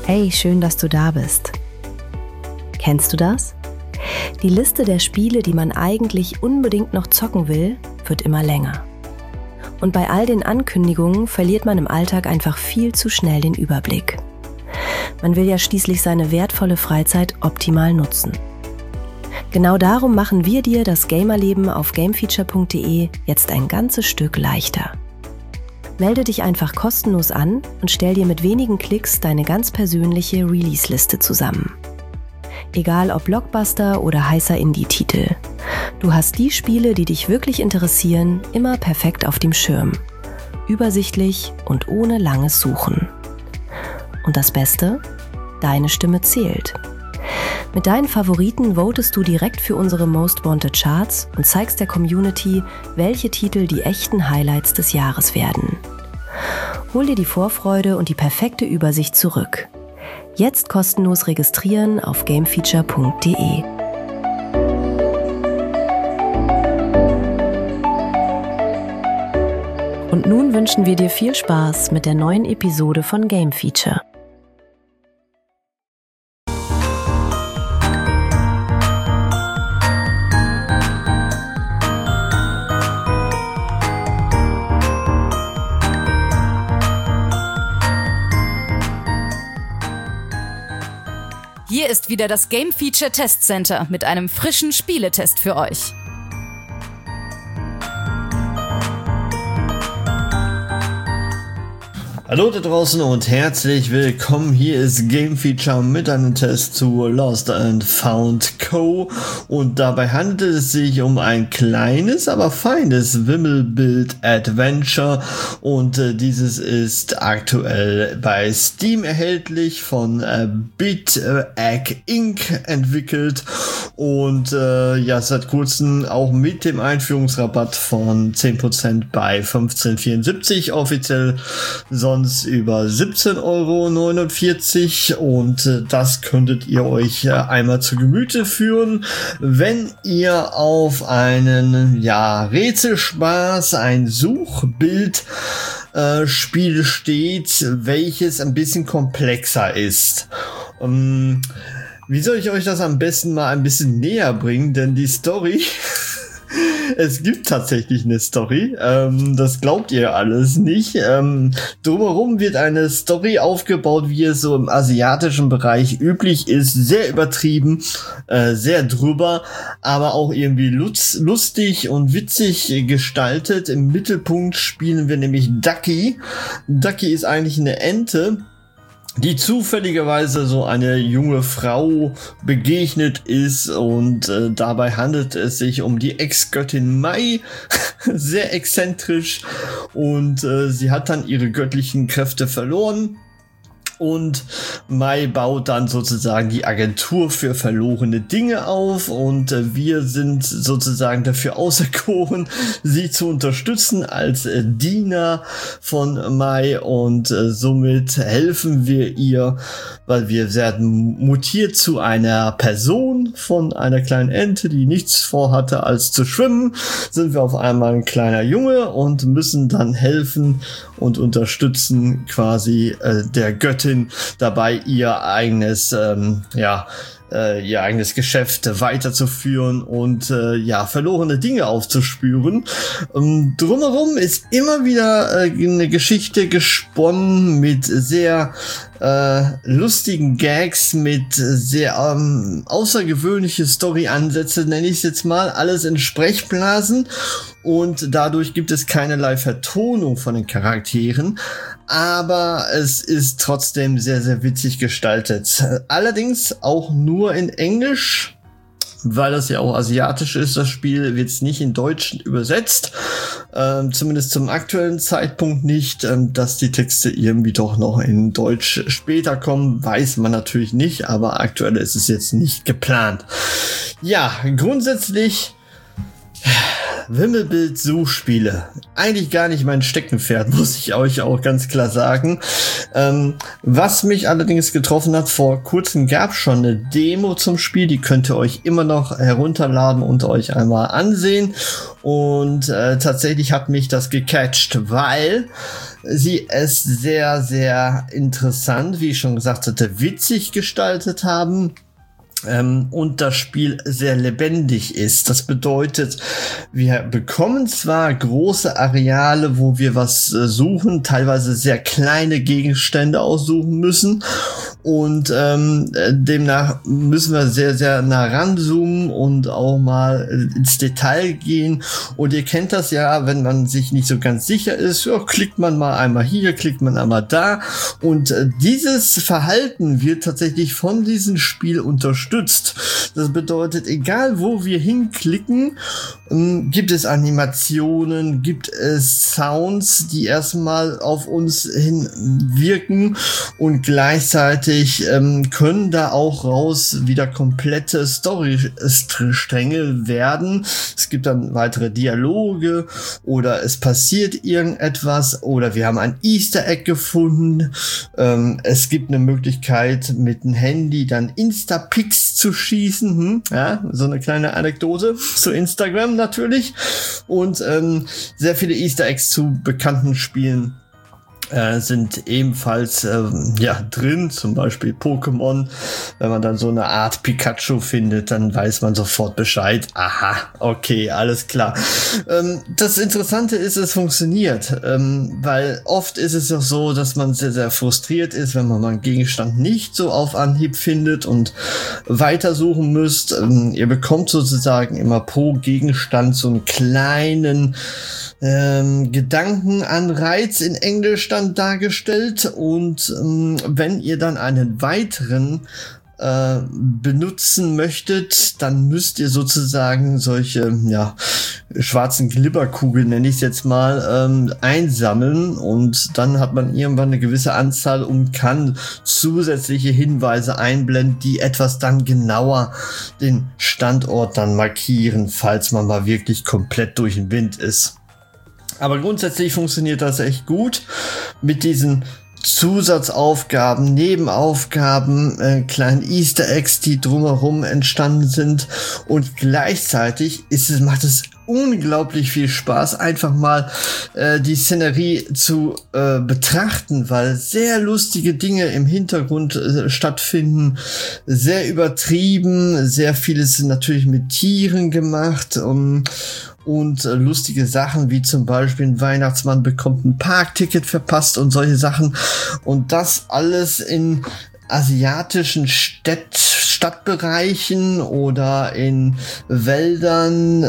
Hey, schön, dass du da bist. Kennst du das? Die Liste der Spiele, die man eigentlich unbedingt noch zocken will, wird immer länger. Und bei all den Ankündigungen verliert man im Alltag einfach viel zu schnell den Überblick. Man will ja schließlich seine wertvolle Freizeit optimal nutzen. Genau darum machen wir dir das Gamerleben auf gamefeature.de jetzt ein ganzes Stück leichter. Melde dich einfach kostenlos an und stell dir mit wenigen Klicks deine ganz persönliche Release-Liste zusammen. Egal ob Blockbuster oder heißer Indie-Titel. Du hast die Spiele, die dich wirklich interessieren, immer perfekt auf dem Schirm. Übersichtlich und ohne langes Suchen. Und das Beste? Deine Stimme zählt. Mit deinen Favoriten votest du direkt für unsere Most Wanted Charts und zeigst der Community, welche Titel die echten Highlights des Jahres werden. Hol dir die Vorfreude und die perfekte Übersicht zurück. Jetzt kostenlos registrieren auf gamefeature.de. Und nun wünschen wir dir viel Spaß mit der neuen Episode von Game Feature. Hier ist wieder das Game Feature Test Center mit einem frischen Spieletest für euch. Hallo da draußen und herzlich willkommen. Hier ist Game Feature mit einem Test zu Lost and Found Co. Und dabei handelt es sich um ein kleines, aber feines Wimmelbild-Adventure. Und dieses ist aktuell bei Steam erhältlich, von BitEgg Inc. entwickelt. Und seit kurzem auch mit dem Einführungsrabatt von 10% bei 15,74 offiziell, sonst über 17,49 € und das könntet ihr euch einmal zu Gemüte führen, wenn ihr auf einen Rätselspaß, ein Suchbild Spiel steht, welches ein bisschen komplexer ist. Wie soll ich euch das am besten mal ein bisschen näher bringen, denn die Story es gibt tatsächlich eine Story, das glaubt ihr alles nicht. Drumherum wird eine Story aufgebaut, wie es so im asiatischen Bereich üblich ist, sehr übertrieben, sehr drüber, aber auch irgendwie lustig und witzig gestaltet. Im Mittelpunkt spielen wir nämlich Ducky. Ducky ist eigentlich eine Ente, die zufälligerweise so eine junge Frau begegnet ist, und dabei handelt es sich um die Ex-Göttin Mai, sehr exzentrisch, und sie hat dann ihre göttlichen Kräfte verloren. Und Mai baut dann sozusagen die Agentur für verlorene Dinge auf, und wir sind sozusagen dafür auserkoren, sie zu unterstützen als Diener von Mai, und somit helfen wir ihr, weil wir werden mutiert zu einer Person von einer kleinen Ente, die nichts vorhatte als zu schwimmen, sind wir auf einmal ein kleiner Junge und müssen dann helfen und unterstützen quasi der Göttin dabei, ihr eigenes Geschäft weiterzuführen und verlorene Dinge aufzuspüren. Drumherum ist immer wieder eine Geschichte gesponnen mit sehr lustigen Gags, mit sehr außergewöhnliche Story-Ansätze, nenne ich es jetzt mal, alles in Sprechblasen, und dadurch gibt es keinerlei Vertonung von den Charakteren, aber es ist trotzdem sehr, sehr witzig gestaltet. Allerdings auch nur in Englisch, weil das ja auch asiatisch ist, das Spiel, wird es nicht in Deutsch übersetzt. Zumindest zum aktuellen Zeitpunkt nicht. Dass die Texte irgendwie doch noch in Deutsch später kommen, weiß man natürlich nicht, aber aktuell ist es jetzt nicht geplant. Ja, grundsätzlich Wimmelbild-Suchspiele. Eigentlich gar nicht mein Steckenpferd, muss ich euch auch ganz klar sagen. Was mich allerdings getroffen hat, vor kurzem gab es schon eine Demo zum Spiel, die könnt ihr euch immer noch herunterladen und euch einmal ansehen. Und tatsächlich hat mich das gecatcht, weil sie es sehr, sehr interessant, wie ich schon gesagt hatte, witzig gestaltet haben. Und das Spiel sehr lebendig ist. Das bedeutet, wir bekommen zwar große Areale, wo wir was suchen, teilweise sehr kleine Gegenstände aussuchen müssen und demnach müssen wir sehr, sehr nah ranzoomen und auch mal ins Detail gehen. Und ihr kennt das ja, wenn man sich nicht so ganz sicher ist, ja, klickt man mal einmal hier, klickt man einmal da. Und dieses Verhalten wird tatsächlich von diesem Spiel unterstützt. Das bedeutet, egal wo wir hinklicken, gibt es Animationen, gibt es Sounds, die erstmal auf uns hin wirken und gleichzeitig können da auch raus wieder komplette Storystränge werden. Es gibt dann weitere Dialoge oder es passiert irgendetwas oder wir haben ein Easter Egg gefunden. Es gibt eine Möglichkeit mit dem Handy dann Instapics zu schießen. Ja, so eine kleine Anekdote zu Instagram natürlich. Und sehr viele Easter Eggs zu bekannten Spielen sind ebenfalls drin, zum Beispiel Pokémon. Wenn man dann so eine Art Pikachu findet, dann weiß man sofort Bescheid. Aha, okay, alles klar. Das Interessante ist, es funktioniert, weil oft ist es doch so, dass man sehr, sehr frustriert ist, wenn man mal einen Gegenstand nicht so auf Anhieb findet und weitersuchen müsst. Ihr bekommt sozusagen immer pro Gegenstand so einen kleinen Gedankenanreiz in Englisch dann dargestellt und wenn ihr dann einen weiteren benutzen möchtet, dann müsst ihr sozusagen solche schwarzen Glibberkugeln, nenne ich es jetzt mal, einsammeln und dann hat man irgendwann eine gewisse Anzahl und kann zusätzliche Hinweise einblenden, die etwas dann genauer den Standort dann markieren, falls man mal wirklich komplett durch den Wind ist. Aber grundsätzlich funktioniert das echt gut mit diesen Zusatzaufgaben, Nebenaufgaben, kleinen Easter Eggs, die drumherum entstanden sind und gleichzeitig macht es unglaublich viel Spaß, einfach mal die Szenerie zu betrachten, weil sehr lustige Dinge im Hintergrund stattfinden, sehr übertrieben, sehr vieles natürlich mit Tieren gemacht und lustige Sachen wie zum Beispiel ein Weihnachtsmann bekommt ein Parkticket verpasst und solche Sachen und das alles in asiatischen Stadtbereichen oder in Wäldern,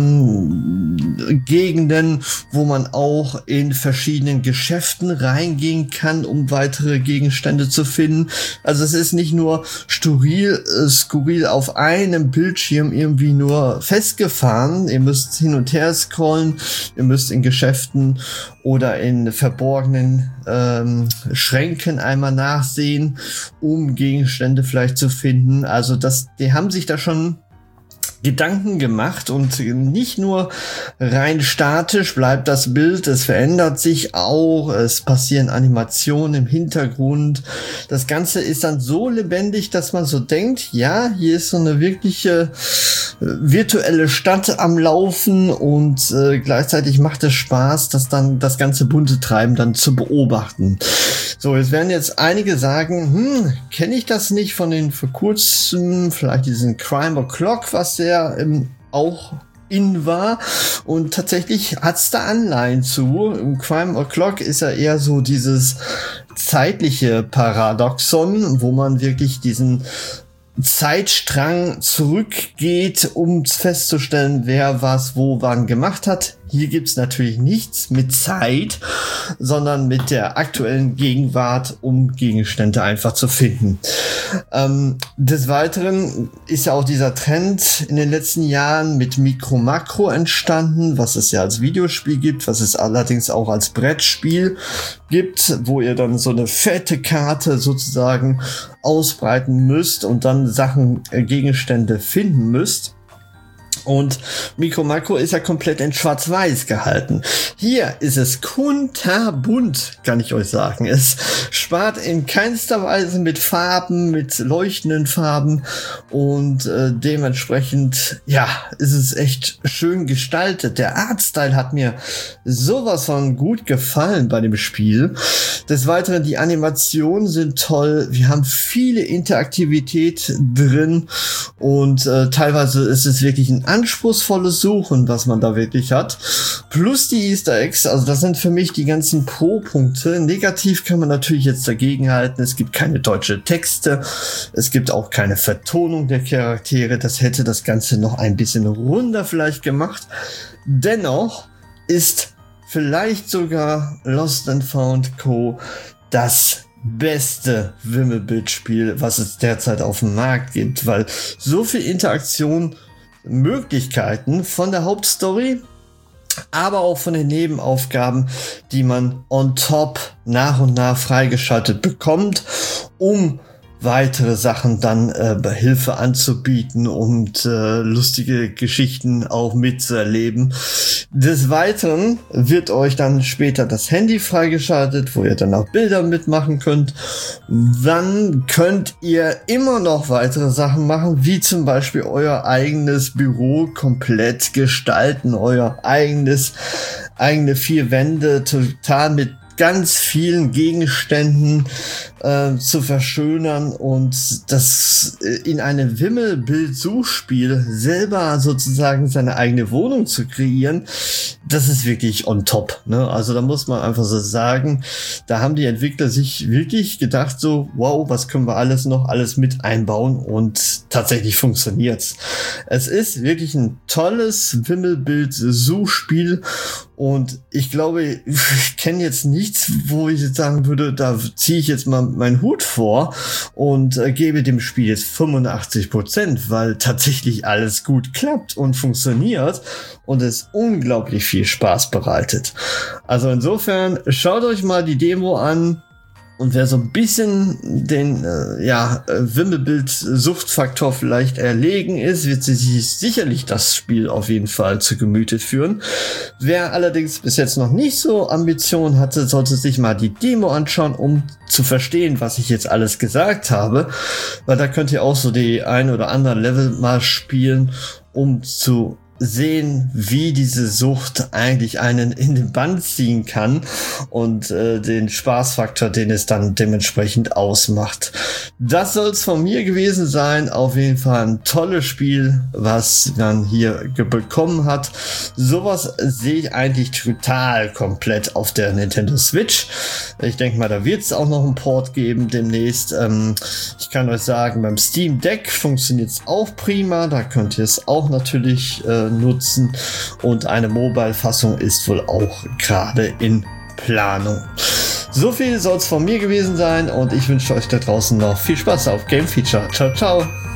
Gegenden, wo man auch in verschiedenen Geschäften reingehen kann, um weitere Gegenstände zu finden. Also es ist nicht nur skurril auf einem Bildschirm irgendwie nur festgefahren. Ihr müsst hin und her scrollen, ihr müsst in Geschäften oder in verborgenen Schränken einmal nachsehen, um Gegenstände vielleicht zu finden. Also die haben sich da schon Gedanken gemacht und nicht nur rein statisch bleibt das Bild, es verändert sich auch, es passieren Animationen im Hintergrund. Das Ganze ist dann so lebendig, dass man so denkt, ja, hier ist so eine wirkliche virtuelle Stadt am Laufen und gleichzeitig macht es Spaß, das ganze bunte Treiben dann zu beobachten. So, jetzt werden jetzt einige sagen, kenne ich das nicht von den vor kurzem, vielleicht diesen Crime O'Clock, was sehr auch in war und tatsächlich hat's da Anleihen zu. Im Crime O'Clock ist ja eher so dieses zeitliche Paradoxon, wo man wirklich diesen Zeitstrang zurückgeht, um festzustellen, wer was wo wann gemacht hat. Hier gibt's natürlich nichts mit Zeit, sondern mit der aktuellen Gegenwart, um Gegenstände einfach zu finden. Des Weiteren ist ja auch dieser Trend in den letzten Jahren mit Mikro-Makro entstanden, was es ja als Videospiel gibt, was es allerdings auch als Brettspiel gibt, wo ihr dann so eine fette Karte sozusagen ausbreiten müsst und dann Gegenstände finden müsst. Und Micro Macro ist ja komplett in Schwarz-Weiß gehalten. Hier ist es kunterbunt, kann ich euch sagen. Es spart in keinster Weise mit Farben, mit leuchtenden Farben und dementsprechend, ja, ist es echt schön gestaltet. Der Artstyle hat mir sowas von gut gefallen bei dem Spiel. Des Weiteren, die Animationen sind toll. Wir haben viele Interaktivität drin und teilweise ist es wirklich ein anspruchsvolles Suchen, was man da wirklich hat. Plus die Easter Eggs, also das sind für mich die ganzen Pro-Punkte. Negativ kann man natürlich jetzt dagegen halten. Es gibt keine deutsche Texte. Es gibt auch keine Vertonung der Charaktere. Das hätte das Ganze noch ein bisschen runder vielleicht gemacht. Dennoch ist vielleicht sogar Lost and Found Co. das beste Wimmelbildspiel, was es derzeit auf dem Markt gibt, weil so viel Interaktion, Möglichkeiten von der Hauptstory, aber auch von den Nebenaufgaben, die man on top nach und nach freigeschaltet bekommt, um weitere Sachen dann Hilfe anzubieten und lustige Geschichten auch mitzuerleben. Des Weiteren wird euch dann später das Handy freigeschaltet, wo ihr dann auch Bilder mitmachen könnt. Dann könnt ihr immer noch weitere Sachen machen, wie zum Beispiel euer eigenes Büro komplett gestalten, euer eigene 4 Wände total mit ganz vielen Gegenständen zu verschönern und das in einem Wimmelbild-Suchspiel selber sozusagen seine eigene Wohnung zu kreieren, das ist wirklich on top, ne? Also da muss man einfach so sagen, da haben die Entwickler sich wirklich gedacht so, wow, was können wir alles mit einbauen und tatsächlich funktioniert's. Es ist wirklich ein tolles Wimmelbild-Suchspiel und ich glaube, ich kenne jetzt nichts, wo ich jetzt sagen würde, da ziehe ich jetzt mal meinen Hut vor und gebe dem Spiel jetzt 85%, weil tatsächlich alles gut klappt und funktioniert und es unglaublich viel Spaß bereitet. Also insofern schaut euch mal die Demo an. Und wer so ein bisschen den Wimmelbild-Suchtfaktor vielleicht erlegen ist, wird sich sicherlich das Spiel auf jeden Fall zu Gemüte führen. Wer allerdings bis jetzt noch nicht so Ambitionen hatte, sollte sich mal die Demo anschauen, um zu verstehen, was ich jetzt alles gesagt habe. Weil da könnt ihr auch so die ein oder anderen Level mal spielen, um zu sehen, wie diese Sucht eigentlich einen in den Bann ziehen kann und den Spaßfaktor, den es dann dementsprechend ausmacht. Das soll es von mir gewesen sein. Auf jeden Fall ein tolles Spiel, was man hier bekommen hat. Sowas sehe ich eigentlich total komplett auf der Nintendo Switch. Ich denke mal, da wird es auch noch einen Port geben demnächst. Ich kann euch sagen, beim Steam Deck funktioniert es auch prima. Da könnt ihr es auch natürlich nutzen und eine Mobile-Fassung ist wohl auch gerade in Planung. So viel soll es von mir gewesen sein und ich wünsche euch da draußen noch viel Spaß auf Game Feature. Ciao, ciao!